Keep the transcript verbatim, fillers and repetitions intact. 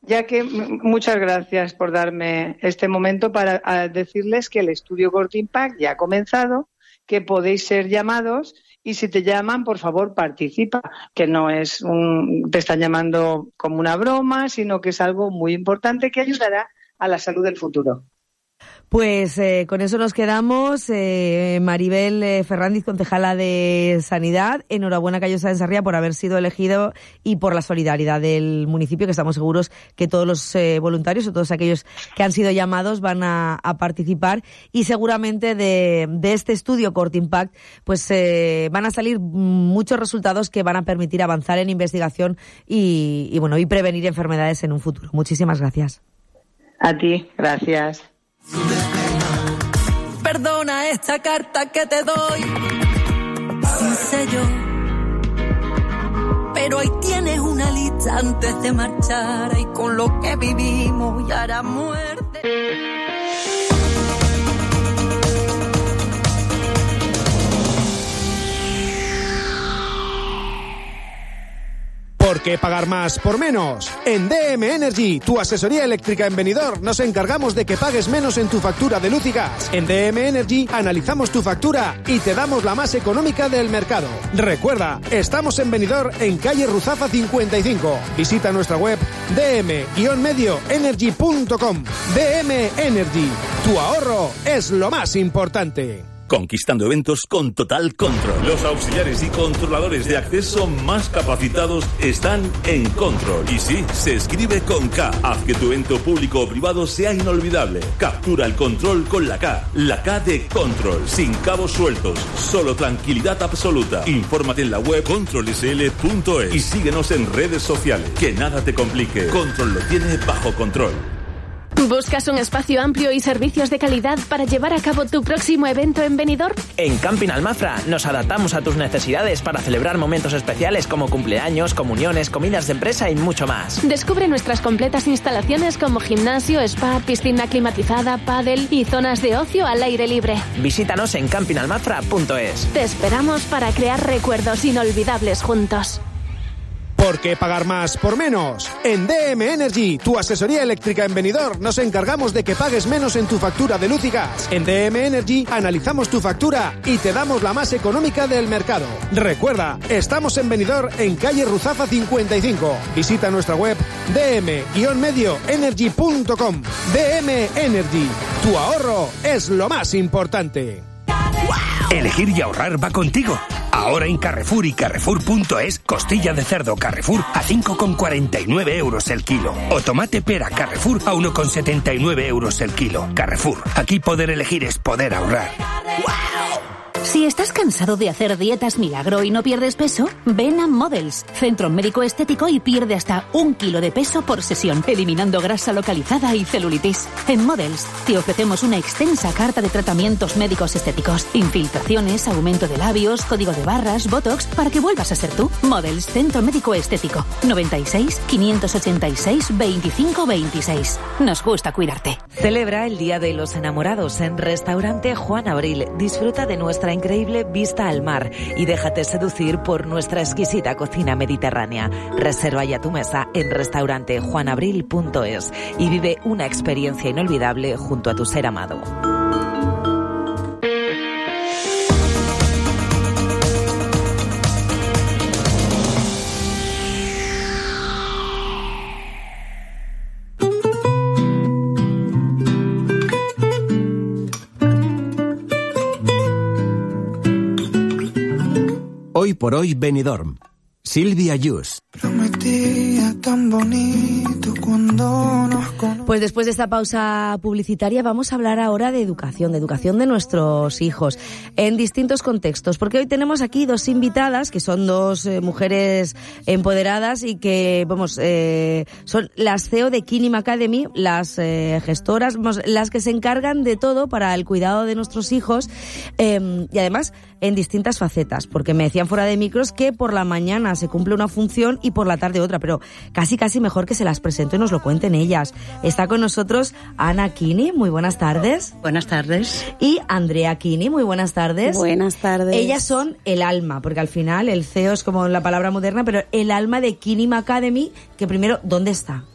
ya que m- muchas gracias por darme este momento para a, decirles que el estudio Corte Impact ya ha comenzado, que podéis ser llamados y si te llaman, por favor, participa, que no es un, te están llamando como una broma, sino que es algo muy importante que ayudará a la salud del futuro. Pues eh, con eso nos quedamos. Eh, Maribel eh, Ferrandiz, concejala de Sanidad. Enhorabuena, Callosa de Ensarría, por haber sido elegido y por la solidaridad del municipio, que estamos seguros que todos los eh, voluntarios o todos aquellos que han sido llamados van a, a participar y seguramente de, de este estudio Corte Impact pues eh, van a salir muchos resultados que van a permitir avanzar en investigación y, y bueno y prevenir enfermedades en un futuro. Muchísimas gracias. A ti, gracias. Perdona esta carta que te doy sin sello, pero ahí tienes una lista antes de marchar y con lo que vivimos y hará muerte. ¿Por qué pagar más por menos? En D M Energy, tu asesoría eléctrica en Benidorm, nos encargamos de que pagues menos en tu factura de luz y gas. En D M Energy analizamos tu factura y te damos la más económica del mercado. Recuerda, estamos en Benidorm, en calle Ruzafa cincuenta y cinco. Visita nuestra web d m medio energy punto com. D M Energy, tu ahorro es lo más importante. Conquistando eventos con total control. Los auxiliares y controladores de acceso más capacitados están en Control. Y sí, se escribe con K. Haz que tu evento público o privado sea inolvidable. Captura el control con la K. La K de Control. Sin cabos sueltos. Solo tranquilidad absoluta. Infórmate en la web control s l punto es y síguenos en redes sociales. Que nada te complique. Control lo tiene bajo control. ¿Buscas un espacio amplio y servicios de calidad para llevar a cabo tu próximo evento en Benidorm? En Camping Almafra nos adaptamos a tus necesidades para celebrar momentos especiales como cumpleaños, comuniones, comidas de empresa y mucho más. Descubre nuestras completas instalaciones como gimnasio, spa, piscina climatizada, pádel y zonas de ocio al aire libre. Visítanos en camping almafra punto es. Te esperamos para crear recuerdos inolvidables juntos. ¿Por qué pagar más por menos? En D M Energy, tu asesoría eléctrica en Benidorm, nos encargamos de que pagues menos en tu factura de luz y gas. En D M Energy analizamos tu factura y te damos la más económica del mercado. Recuerda, estamos en Benidorm, en calle Ruzafa cincuenta y cinco. Visita nuestra web d m medio energy punto com. D M Energy, tu ahorro es lo más importante. Elegir y ahorrar va contigo. Ahora en Carrefour y Carrefour punto es, costilla de cerdo Carrefour a cinco con cuarenta y nueve euros el kilo. O tomate pera Carrefour a uno con setenta y nueve euros el kilo. Carrefour, aquí poder elegir es poder ahorrar. Si estás cansado de hacer dietas milagro y no pierdes peso, ven a Models, centro médico estético, y pierde hasta un kilo de peso por sesión, eliminando grasa localizada y celulitis. En Models te ofrecemos una extensa carta de tratamientos médicos estéticos, infiltraciones, aumento de labios, código de barras, botox, para que vuelvas a ser tú. Models, centro médico estético, noventa y seis, quinientos ochenta y seis, veinticinco veintiséis. Nos gusta cuidarte. Celebra el Día de los Enamorados en Restaurante Juan Abril. Disfruta de nuestra increíble vista al mar y déjate seducir por nuestra exquisita cocina mediterránea. Reserva ya tu mesa en restaurante juan abril punto es y vive una experiencia inolvidable junto a tu ser amado. Hoy por hoy Benidorm. Silvia Yus. Prometía tan bonito cuando nos conocimos. Pues después de esta pausa publicitaria vamos a hablar ahora de educación, de educación de nuestros hijos en distintos contextos, porque hoy tenemos aquí dos invitadas que son dos eh, mujeres empoderadas y que, vamos, eh, son las C E O de Kinim Academy, las eh, gestoras, vamos, las que se encargan de todo para el cuidado de nuestros hijos eh, y además en distintas facetas, porque me decían fuera de micros que por la mañana se cumple una función y por la tarde otra, pero casi casi mejor que se las presento y nos lo cuenten ellas. Está con nosotros Ana Kini, muy buenas tardes. Buenas tardes. Y Andrea Kini, muy buenas tardes. Buenas tardes. Ellas son el alma, porque al final el C E O es como la palabra moderna, pero el alma de Kinim Academy, que primero, ¿dónde está?